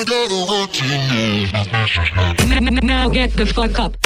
Now get the fuck up.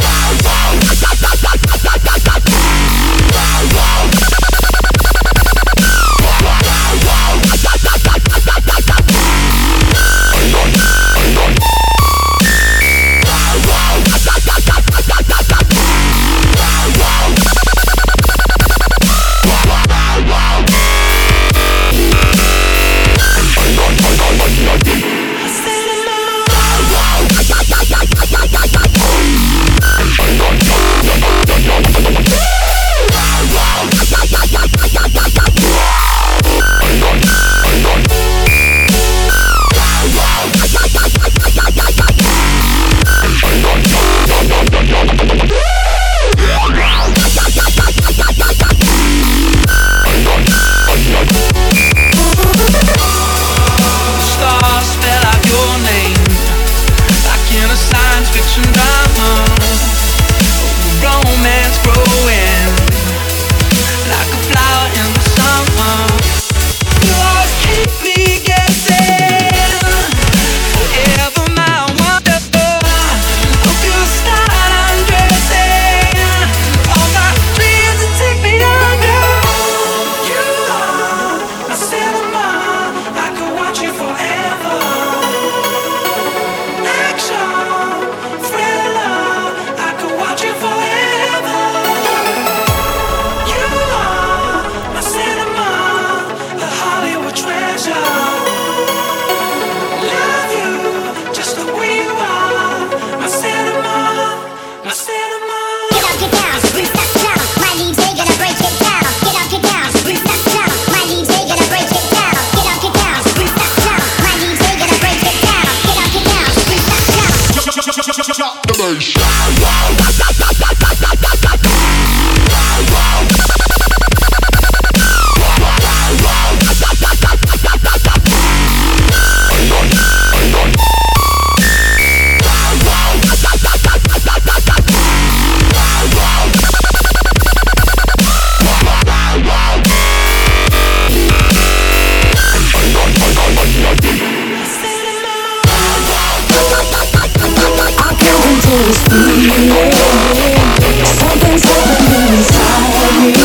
Something's happening inside me.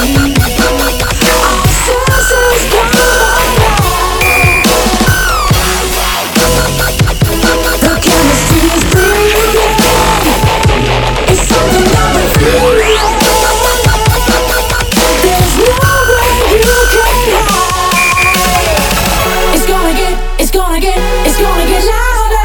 All senses come alive. The chemistry is brilliant. It's something that we're feeling. There's nowhere you can hide. It's gonna get loud.